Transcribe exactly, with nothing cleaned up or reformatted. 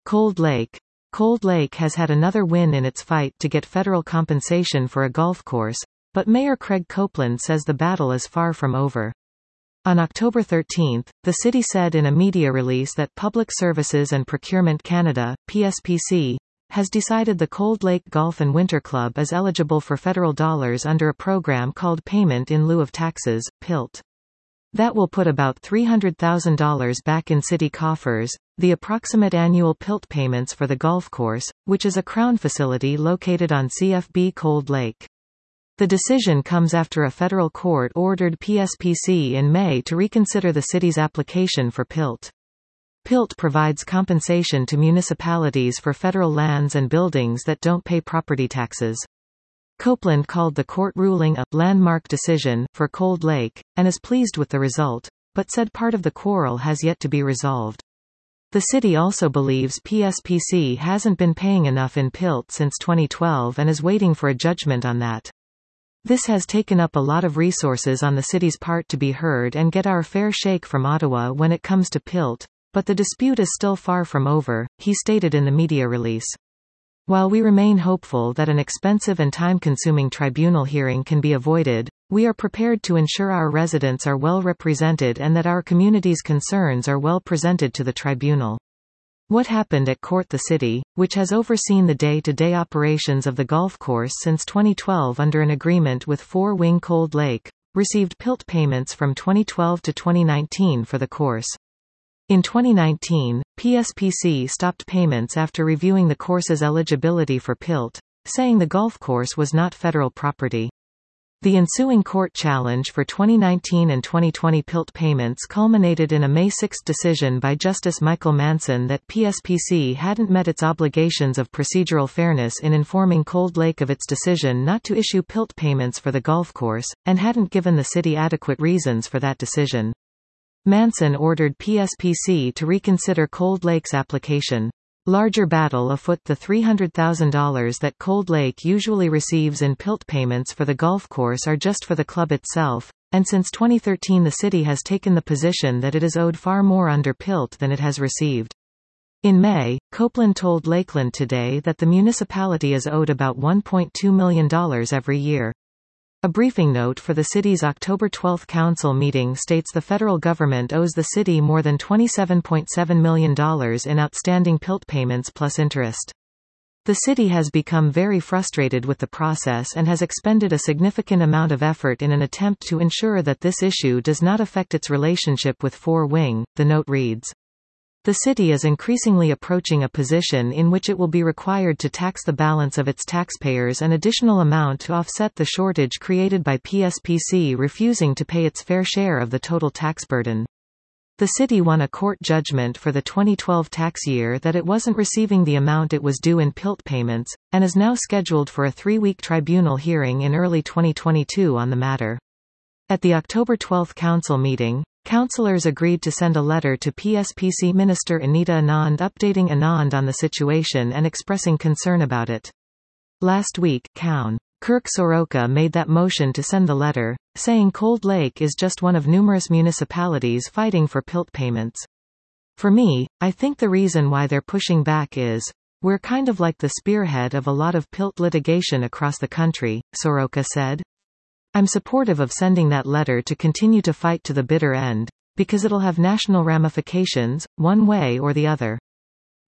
Cold Lake. Cold Lake has had another win in its fight to get federal compensation for a golf course, but Mayor Craig Copeland says the battle is far from over. On October thirteenth, the city said in a media release that Public Services and Procurement Canada, P S P C, has decided the Cold Lake Golf and Winter Club is eligible for federal dollars under a program called Payment in Lieu of Taxes, P I L T. That will put about three hundred thousand dollars back in city coffers. The approximate annual P I L T payments for the golf course, which is a Crown facility located on C F B Cold Lake. The decision comes after a federal court ordered P S P C in May to reconsider the city's application for P I L T. P I L T provides compensation to municipalities for federal lands and buildings that don't pay property taxes. Copeland called the court ruling a landmark decision for Cold Lake, and is pleased with the result, but said part of the quarrel has yet to be resolved. The city also believes P S P C hasn't been paying enough in P I L T since twenty twelve and is waiting for a judgment on that. This has taken up a lot of resources on the city's part to be heard and get our fair shake from Ottawa when it comes to P I L T, but the dispute is still far from over, he stated in the media release. While we remain hopeful that an expensive and time-consuming tribunal hearing can be avoided, we are prepared to ensure our residents are well represented and that our community's concerns are well presented to the tribunal. What happened at Court the City, which has overseen the day-to-day operations of the golf course since twenty twelve under an agreement with Four Wing Cold Lake, received P I L T payments from twenty twelve to twenty nineteen for the course. In twenty nineteen, P S P C stopped payments after reviewing the course's eligibility for P I L T, saying the golf course was not federal property. The ensuing court challenge for twenty nineteen and twenty twenty P I L T payments culminated in a May sixth decision by Justice Michael Manson that P S P C hadn't met its obligations of procedural fairness in informing Cold Lake of its decision not to issue P I L T payments for the golf course, and hadn't given the city adequate reasons for that decision. Manson ordered P S P C to reconsider Cold Lake's application. Larger battle afoot. The three hundred thousand dollars that Cold Lake usually receives in P I L T payments for the golf course are just for the club itself, and since twenty thirteen the city has taken the position that it is owed far more under P I L T than it has received. In May, Copeland told Lakeland Today that the municipality is owed about one point two million dollars every year. A briefing note for the city's October twelfth council meeting states the federal government owes the city more than twenty-seven point seven million dollars in outstanding P I L T payments plus interest. The city has become very frustrated with the process and has expended a significant amount of effort in an attempt to ensure that this issue does not affect its relationship with Four Wing, the note reads. The city is increasingly approaching a position in which it will be required to tax the balance of its taxpayers an additional amount to offset the shortage created by P S P C refusing to pay its fair share of the total tax burden. The city won a court judgment for the twenty twelve tax year that it wasn't receiving the amount it was due in P I L T payments, and is now scheduled for a three-week tribunal hearing in early twenty twenty-two on the matter. At the October twelfth council meeting, councillors agreed to send a letter to P S P C Minister Anita Anand updating Anand on the situation and expressing concern about it. Last week, Coun. Kirk Soroka made that motion to send the letter, saying Cold Lake is just one of numerous municipalities fighting for P I L T payments. For me, I think the reason why they're pushing back is, we're kind of like the spearhead of a lot of P I L T litigation across the country, Soroka said. I'm supportive of sending that letter to continue to fight to the bitter end, because it'll have national ramifications, one way or the other.